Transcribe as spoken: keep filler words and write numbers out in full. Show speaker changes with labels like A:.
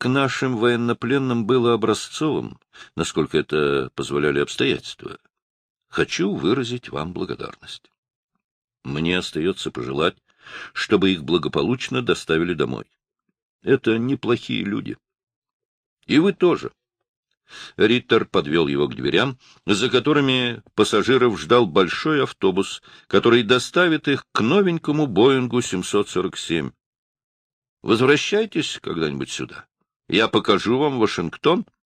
A: к нашим военнопленным было образцовым, насколько это позволяли обстоятельства. Хочу выразить вам благодарность. Мне остается пожелать, чтобы их благополучно доставили домой. Это неплохие люди. И вы тоже. Риттер подвел его к дверям, за которыми пассажиров ждал большой автобус, который доставит их к новенькому Боингу семьсот сорок семь. Возвращайтесь когда-нибудь сюда. Я покажу вам Вашингтон.